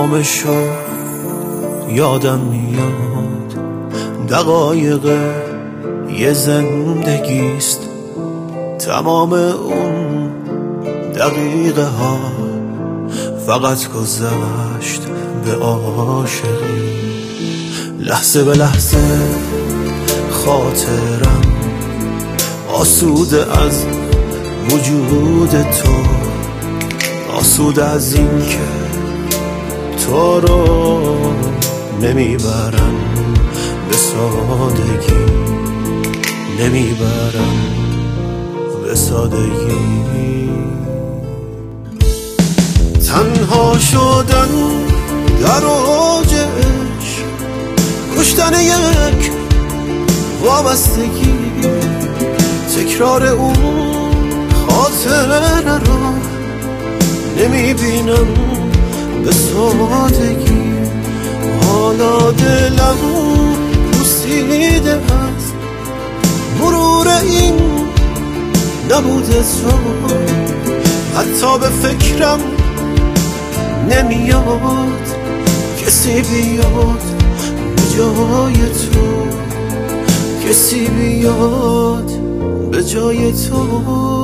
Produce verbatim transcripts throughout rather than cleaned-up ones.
تمامشو یادم میاد، دقایق یه زندگیست، تمام اون دقیقه ها فقط گذشت به عاشقی. لحظه به لحظه خاطرم آسوده از وجود تو، آسوده از این که تو رو نمیبرم به سادگی، نمیبرم به سادگی. تنها شدن در اوج عشق، کشتن یک وابستگی، تکرار اون خاطره رو نمیبینم به سادگی. حالا دلم پوسیده از مرور این نبوده تو، حتی به فکرم نمیاد کسی بیاد به جای تو، کسی بیاد به جای تو.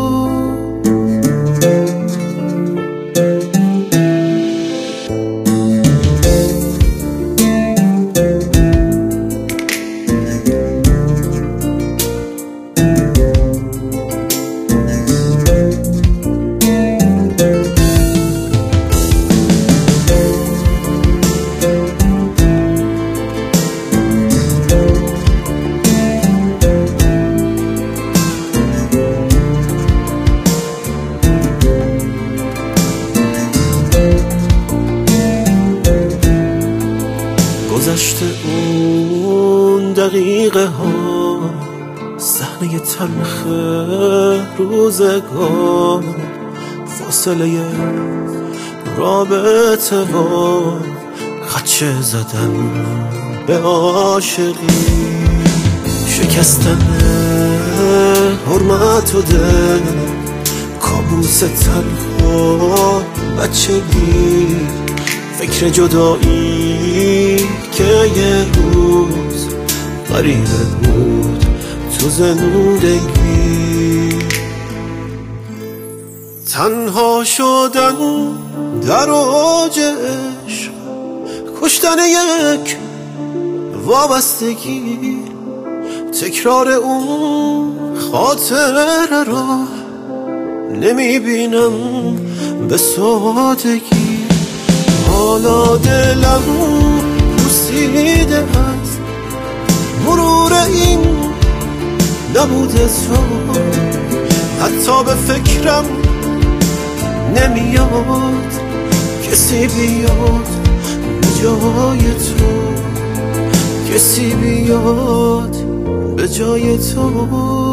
گذشته اون دقیقه ها، صحنه تلخ روزگار، فاصله رابطه و خدشه زدن به عاشقی، شکستن حرمت و دل، کابوس تلخ و بچگی، فکر جدایی که یه روز غریبه بود تو زندگی. تنها شدن در اوج عشق، کشتن یک وابستگی، تکرار اون خاطره رو نمیبینم به سادگی. حالا دلم پوسیده از مرور این نبوده تو، حتی به فکرم نمیاد کسی بیاد به جای تو، کسی بیاد به جای تو.